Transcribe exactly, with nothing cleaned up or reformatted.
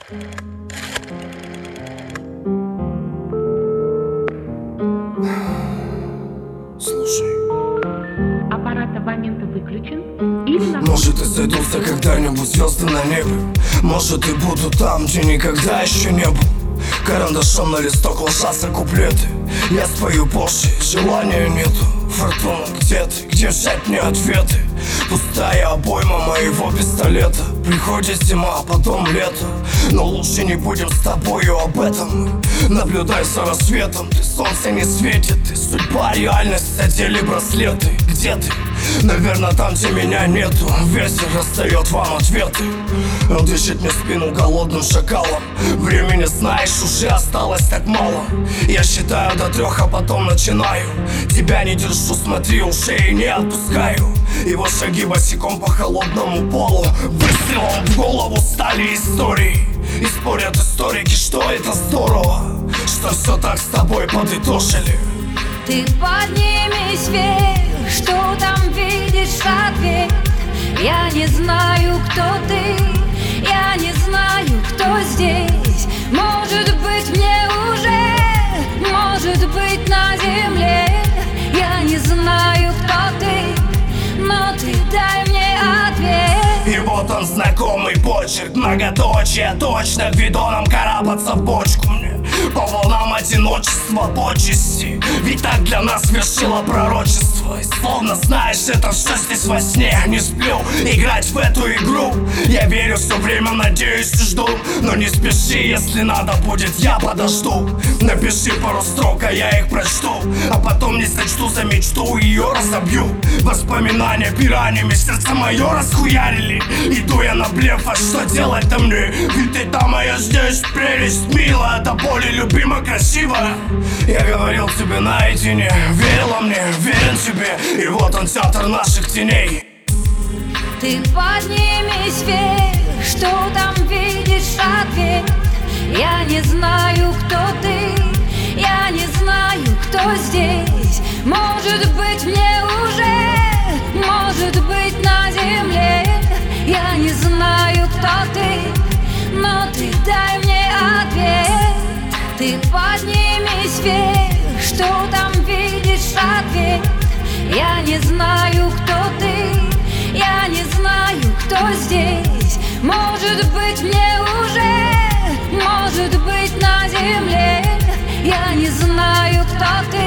Слушай, Аппарат абонента выключен или на... может и сойдутся когда-нибудь звезды на небе. Может и буду там, где никогда еще не был. Карандашом на листок ложатся куплеты. Я спою позже, желания нету. Фортуна, где ты? Где взять мне ответы? Пустая обойма моего пистолета. Приходит зима, потом лето. Но лучше не будем с тобою об этом. Наблюдай за рассветом. Ты, солнце не светит. Ты, судьба, реальность, одели браслеты. Где ты? Наверное, там, где меня нету. Ветер раздает вам ответы. Он дышит мне спину голодным шакалом. Времени, знаешь, уже осталось так мало. Я считаю до трех, а потом начинаю. Тебя не держу, смотри, уже и не отпускаю. Его шаги босиком по холодному полу. Выстрелом в голову стали истории. И спорят историки, что это здорово, что все так с тобой подытожили. Ты поднимись вверх, что там видишь ответ. Я не знаю, кто ты, я не знаю, кто здесь. Может быть, мне уже, может быть, на земле. Я не знаю, кто ты, но ты дай мне ответ. И вот он, знакомый почерк, многоточие. Точно к бидонам карабаться в бочку мне. По волнам одиночества, почести. Ведь так для нас вершило пророчество. И словно знаешь, это все здесь во сне. Не сплю, играть в эту игру. Я верю, все время надеюсь и жду. Но не спеши, если надо будет, я подожду. Напиши пару строк, а я их прочту. А потом не сочту за мечту, ее разобью. Воспоминания пираниями сердце мое расхуярили. Иду я на блеф, а что делать-то мне? Ведь ты там, а я здесь, прелесть милая. До боли любима, красивая. Я говорил тебе наедине, верила мне, верен тебе. И вот он, театр наших теней. Ты поднимись вверх, что там видишь ответ. Я не знаю, кто ты, я не знаю, кто здесь. Может быть, мне уже, может быть, на земле. Я не знаю, кто ты, но ты дай мне ответ. Ты поднимись вверх, что там видишь ответ. Я не знаю, кто ты, я не знаю, кто здесь. Может быть, мне уже, может быть, на земле. Я не знаю, кто ты,